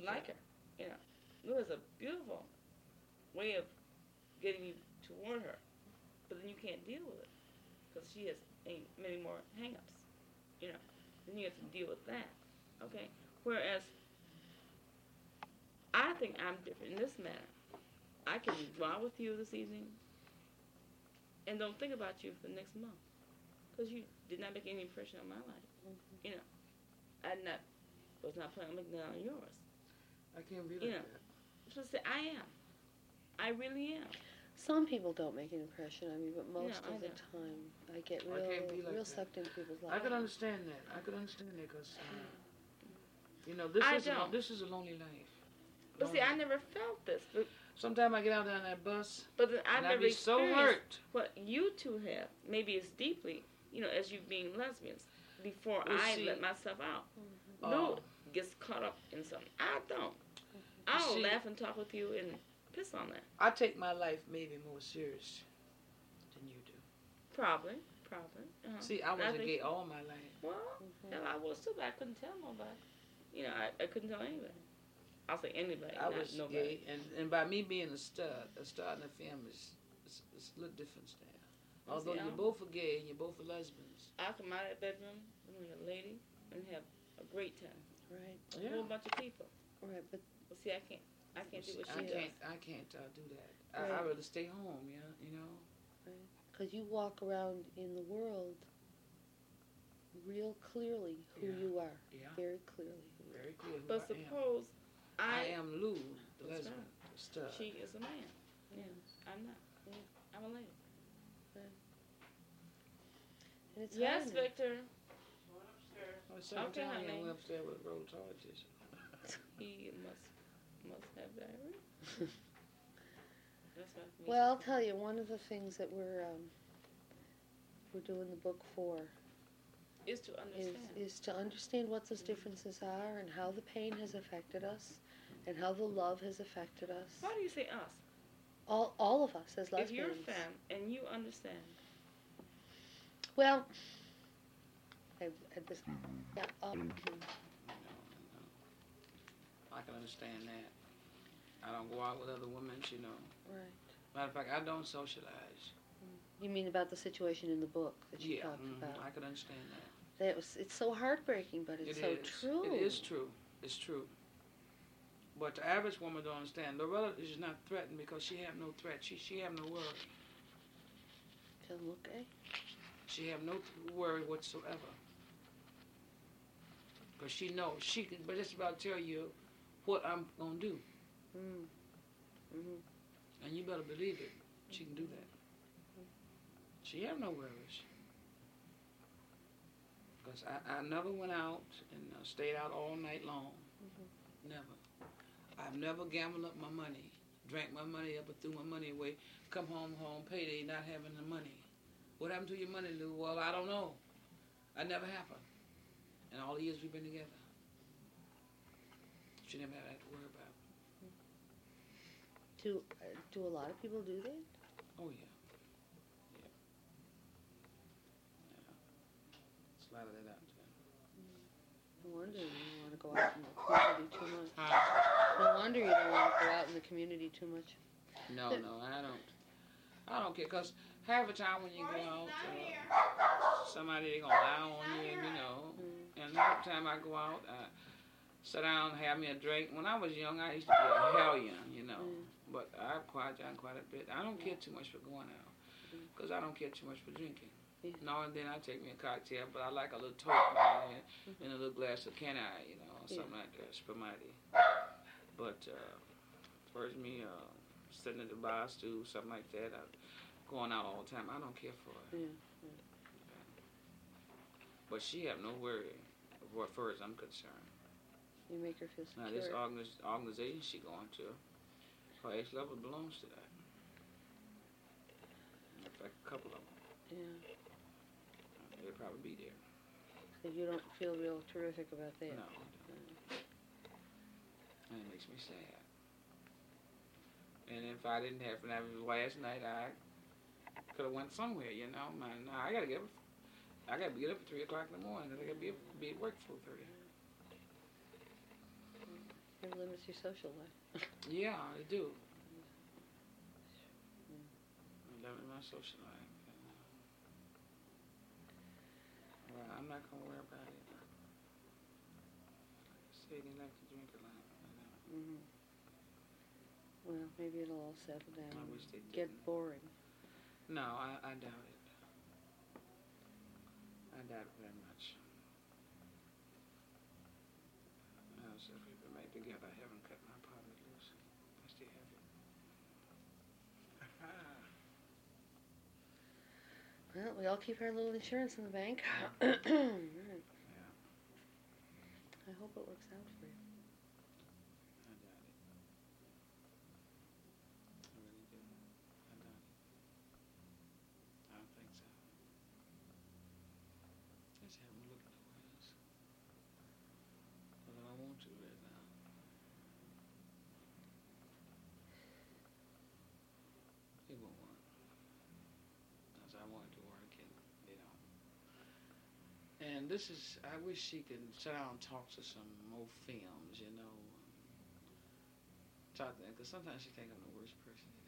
like her. You know, Lou is a beautiful way of getting you toward her, but then you can't deal with it because she has many more hang-ups. You know, then you have to deal with that. Okay. Whereas I think I'm different in this matter. I can go out with you this evening and don't think about you for the next month because you did not make any impression on my life. You know, I was not planning on making that on yours. I can't be like that. So say I am. I really am. Some people don't make an impression on me, but most of the time I get real sucked into people's lives. I could understand that. Because, this is a lonely life. But see, I never felt this. But sometimes I get out on that bus, but then I never be so hurt. What you two have, maybe as deeply, as you being lesbians, before I let myself out. No, gets caught up in something. I don't. I'll laugh and talk with you and piss on that. I take my life maybe more serious than you do. Probably. Uh-huh. See, I wasn't gay all my life. Well, hell, I was too, but I couldn't tell nobody. I couldn't tell anybody. I'll say anybody. I was nobody. gay, and by me being a star in the family, it's a little different there. Although you both are gay and you both are lesbians. I come out of that bedroom with a lady and have a great time. Right. A whole bunch of people. Right, but see, I can't do what she does. I can't do that. Right. I'd rather stay home, you know. Right. Because you walk around in the world real clearly who you are. Yeah. Very clearly. Very clear who But suppose I am Lou, the lesbian, the stud. She is a man. Yeah. I'm not. Yeah. I'm a lady. Right. And it's yes, Victor. Okay, honey. Went upstairs with a roll of toilet tissue. He must have diarrhea. Well, I'll tell you, one of the things that we're doing the book for is to understand. Is to understand what those differences are and how the pain has affected us and how the love has affected us. Why do you say us? All of us as lesbians. If you're a femme and you understand. Well, I can understand that. I don't go out with other women, Right. Matter of fact, I don't socialize. You mean about the situation in the book that you talked about? I can understand that. It's so heartbreaking, but it's so true. It is true. It's true. But the average woman don't understand. Loretta is not threatened because she have no threat. She have no worry. Okay. She have no worry whatsoever. Because she knows she can, but it's about to tell you what I'm gonna do. And you better believe it. She can do that. She have no worries. Because I never went out and stayed out all night long. Never. I've never gambled up my money, drank my money up or threw my money away, come home payday, not having the money. What happened to your money, Lou? Well, I don't know. It never happened. In all the years we've been together. She never had to worry about. Do a lot of people do that? Oh, yeah. It's a lot of that out there. No wonder you don't want to go out in the community too much. No wonder you don't want to go out in the community too much. No, I don't care, because half the time when you go out, somebody they gonna lie on you, and half the time I go out, sit down, have me a drink. When I was young, I used to be a hellion, but I've quiet down quite a bit. I don't care too much for going out, because I don't care too much for drinking. Now and then I take me a cocktail, but I like a little toke and a little glass of canai, something like that, spumante. But first me sitting at the bar stool, something like that, going out all the time, I don't care for it. But she have no worry as far as I'm concerned. You make her feel secure. Now this organization she going to, her age level belongs to that. In fact, a couple of them. Yeah. They'll probably be there. So you don't feel real terrific about that? No. And it makes me sad. And if I didn't happen to have it last night, I could have went somewhere, Man, I gotta get up. I gotta get up at 3 o'clock in the morning. I gotta be at work at 4:30. It limits your social life. Yeah, they do. Limit my social life. Well, I'm not gonna worry about it. Like I said, they like to drink a lot. Mm-hmm. Well, maybe it'll all settle down. I wish they Get didn't. boring. No, I doubt it. I doubt it very much. Since we've been made together, I haven't cut my partner loose. I still have it. Well, we all keep our little insurance in the bank. Right. Right. Yeah, I hope it works out for you. I doubt it. I really do. I doubt it. I don't think so. Let's have a look nowhere else. But I don't want to right now. It won't work. Because I want it to work and they don't. And this is, I wish she could sit down and talk to some more films, you know. Talk to them, because sometimes she think I'm the worst person